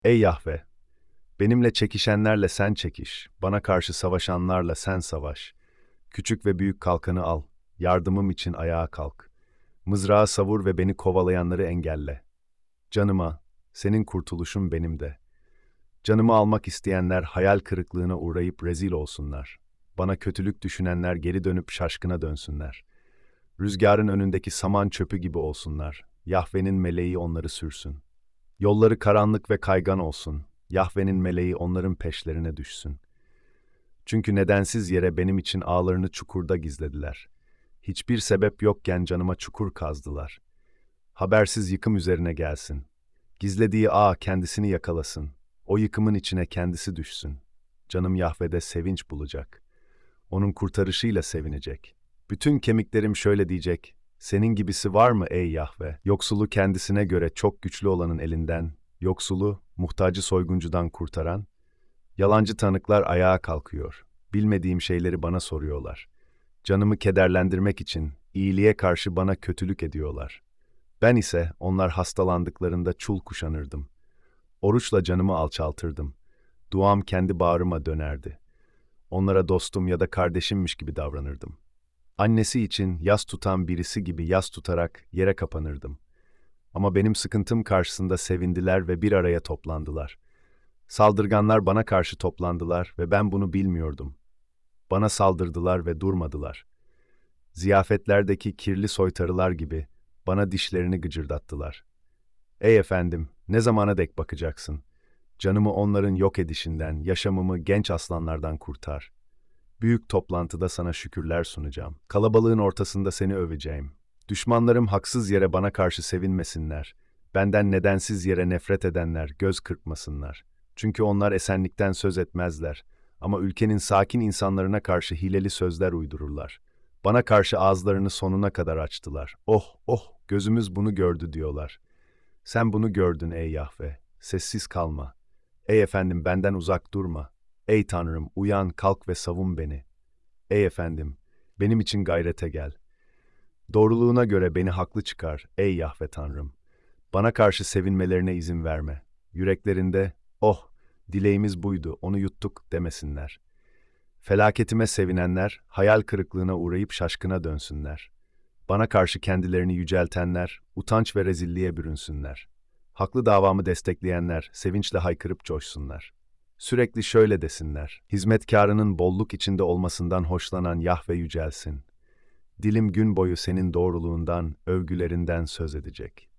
Ey Yahve! Benimle çekişenlerle sen çekiş, bana karşı savaşanlarla sen savaş. Küçük ve büyük kalkanı al, yardımım için ayağa kalk. Mızrağı savur ve beni kovalayanları engelle. Canıma, senin kurtuluşun benim de. Canımı almak isteyenler hayal kırıklığına uğrayıp rezil olsunlar. Bana kötülük düşünenler geri dönüp şaşkına dönsünler. Rüzgarın önündeki saman çöpü gibi olsunlar. Yahve'nin meleği onları sürsün. Yolları karanlık ve kaygan olsun. Yahve'nin meleği onların peşlerine düşsün. Çünkü nedensiz yere benim için ağlarını çukurda gizlediler. Hiçbir sebep yokken canıma çukur kazdılar. Habersiz yıkım üzerine gelsin. Gizlediği ağ kendisini yakalasın. O yıkımın içine kendisi düşsün. Canım Yahve'de sevinç bulacak. Onun kurtarışıyla sevinecek. Bütün kemiklerim şöyle diyecek: senin gibisi var mı ey Yahve? Yoksulu kendisine göre çok güçlü olanın elinden, yoksulu, muhtacı soyguncudan kurtaran, yalancı tanıklar ayağa kalkıyor. Bilmediğim şeyleri bana soruyorlar. Canımı kederlendirmek için iyiliğe karşı bana kötülük ediyorlar. Ben ise onlar hastalandıklarında çul kuşanırdım. Oruçla canımı alçaltırdım. Duam kendi bağrıma dönerdi. Onlara dostum ya da kardeşimmiş gibi davranırdım. Annesi için yas tutan birisi gibi yas tutarak yere kapanırdım. Ama benim sıkıntım karşısında sevindiler ve bir araya toplandılar. Saldırganlar bana karşı toplandılar ve ben bunu bilmiyordum. Bana saldırdılar ve durmadılar. Ziyafetlerdeki kirli soytarılar gibi bana dişlerini gıcırdattılar. Ey efendim, ne zamana dek bakacaksın? Canımı onların yok edişinden, yaşamımı genç aslanlardan kurtar. Büyük toplantıda sana şükürler sunacağım. Kalabalığın ortasında seni öveceğim. Düşmanlarım haksız yere bana karşı sevinmesinler. Benden nedensiz yere nefret edenler göz kırpmasınlar. Çünkü onlar esenlikten söz etmezler. Ama ülkenin sakin insanlarına karşı hileli sözler uydururlar. Bana karşı ağızlarını sonuna kadar açtılar. Oh, oh, gözümüz bunu gördü diyorlar. Sen bunu gördün ey Yahve. Sessiz kalma. Ey efendim benden uzak durma. Ey Tanrım uyan kalk ve savun beni. Ey efendim benim için gayrete gel. Doğruluğuna göre beni haklı çıkar ey Yahve Tanrım. Bana karşı sevinmelerine izin verme. Yüreklerinde oh dileğimiz buydu onu yuttuk demesinler. Felaketime sevinenler hayal kırıklığına uğrayıp şaşkına dönsünler. Bana karşı kendilerini yüceltenler utanç ve rezilliğe bürünsünler. Haklı davamı destekleyenler sevinçle haykırıp coşsunlar. Sürekli şöyle desinler: hizmetkarının bolluk içinde olmasından hoşlanan Yahve yücelsin. Dilim gün boyu senin doğruluğundan, övgülerinden söz edecek.